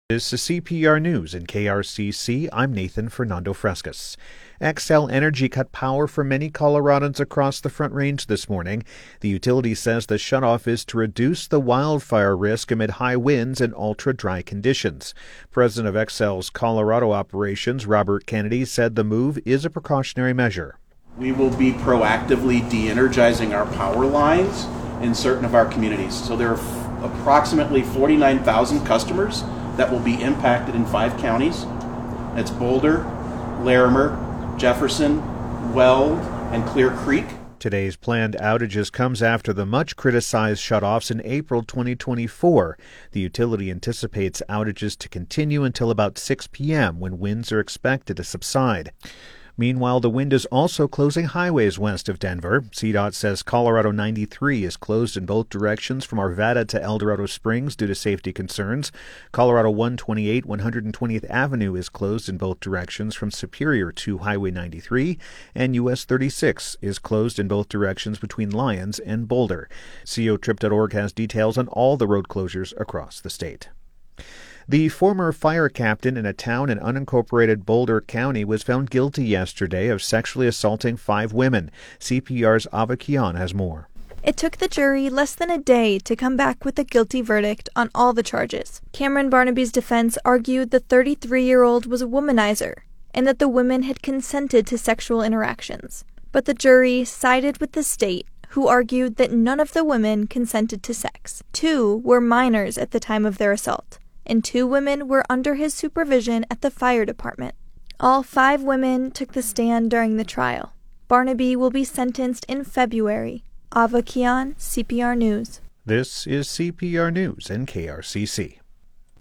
This is CPR News in KRCC. I'm Nathan Fernando Frescas. Xcel Energy cut power for many Coloradans across the Front Range this morning. The utility says the shutoff is to reduce the wildfire risk amid high winds and ultra-dry conditions. President of Xcel's Colorado operations, Robert Kennedy, said the move is a precautionary measure. We will be proactively de-energizing our power lines in certain of our communities. So there are approximately 49,000 customers that will be impacted in 5 counties. That's Boulder, Larimer, Jefferson, Weld, and Clear Creek. Today's planned outages comes after the much-criticized shutoffs in April 2024. The utility anticipates outages to continue until about 6 p.m. when winds are expected to subside. Meanwhile, the wind is also closing highways west of Denver. CDOT says Colorado 93 is closed in both directions from Arvada to El Dorado Springs due to safety concerns. Colorado 128 120th Avenue is closed in both directions from Superior to Highway 93, and US 36 is closed in both directions between Lyons and Boulder. COTrip.org has details on all the road closures across the state. The former fire captain in a town in unincorporated Boulder County was found guilty yesterday of sexually assaulting 5 women. CPR's Ava Kian has more. It took the jury less than a day to come back with a guilty verdict on all the charges. Cameron Barnaby's defense argued the 33-year-old was a womanizer and that the women had consented to sexual interactions. But the jury sided with the state, who argued that none of the women consented to sex. 2 were minors at the time of their assault, and 2 women were under his supervision at the fire department. All 5 women took the stand during the trial. Barnaby will be sentenced in February. Ava Kian, CPR News. This is CPR News in KRCC.